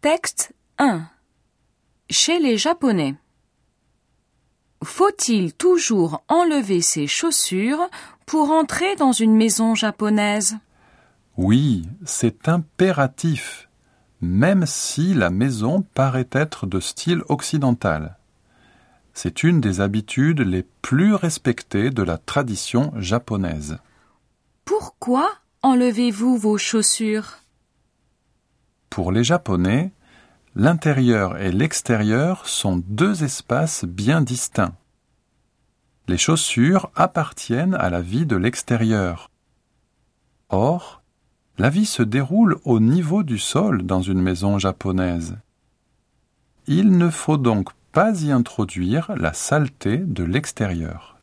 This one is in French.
Texte 1. Chez les Japonais. Faut-il toujours enlever ses chaussures pour entrer dans une maison japonaise? Oui, c'est impératif, même si la maison paraît être de style occidental. C'est une des habitudes les plus respectées de la tradition japonaise. Pourquoi enlevez-vous vos chaussures? Pour les Japonais, l'intérieur et l'extérieur sont deux espaces bien distincts. Les chaussures appartiennent à la vie de l'extérieur. Or, la vie se déroule au niveau du sol dans une maison japonaise. Il ne faut donc pas y introduire la saleté de l'extérieur.